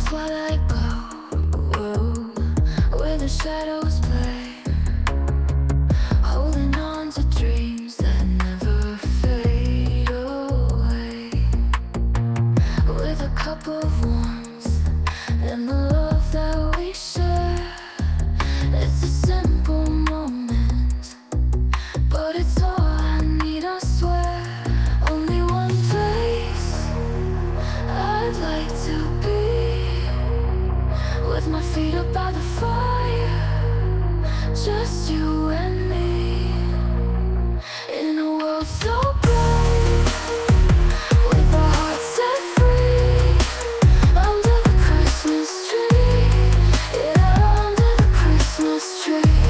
twilight glow, where the shadows play, holding on to dreams that never fade away. With a cup of warmth and the love that we share, it's a simple moment, but it's all I need, I swear. Only one place I'd like to be, with my feet up by the fire, just you and me, in a world so bright, with our hearts set free, under the Christmas tree, yeah, under the Christmas tree.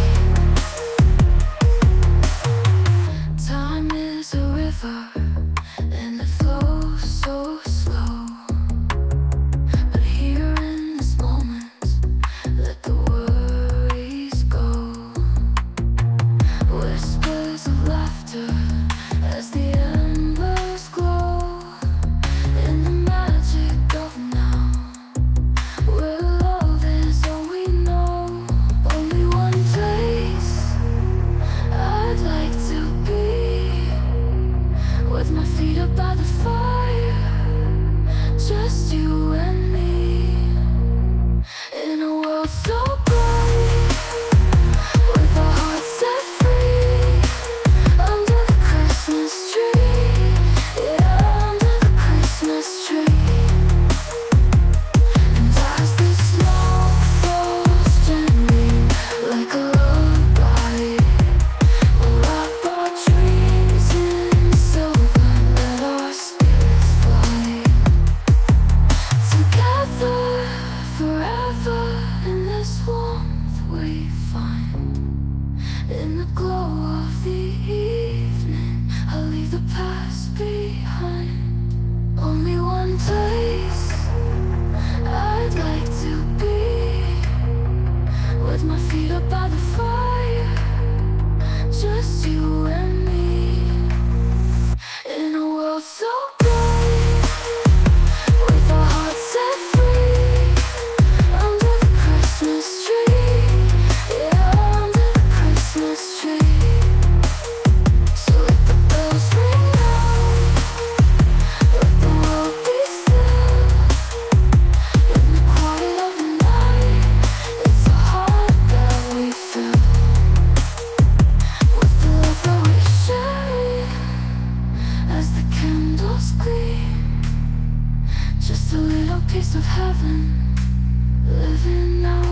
Time is a river, and it flows so slow, but here in this moment, let the worries go. Whispers of laughter as the embers glow, in the magic of now, where love is all we know. Only one place I'd like to be, with my feet up by the fire, just you and me, in a world so bright, with our hearts set free, under the Christmas tree, yeah, under the Christmas tree. And as the snow falls gently like a lullaby, we'll wrap our dreams in silver, let our spirits fly, together forever in this warmth we find. In the glow of the evening, I'll leave the past behind. Only one place I'd like to be, with my feet up by the fire, just you and me, in a world so bright, with our hearts set free, under the Christmas tree, yeah, under the Christmas tree. So let the bells ring out, let the world be still, in the quiet of the night, it's a heart that we fill, with the love that we share, as the candles gleam, just a little piece of heaven living now.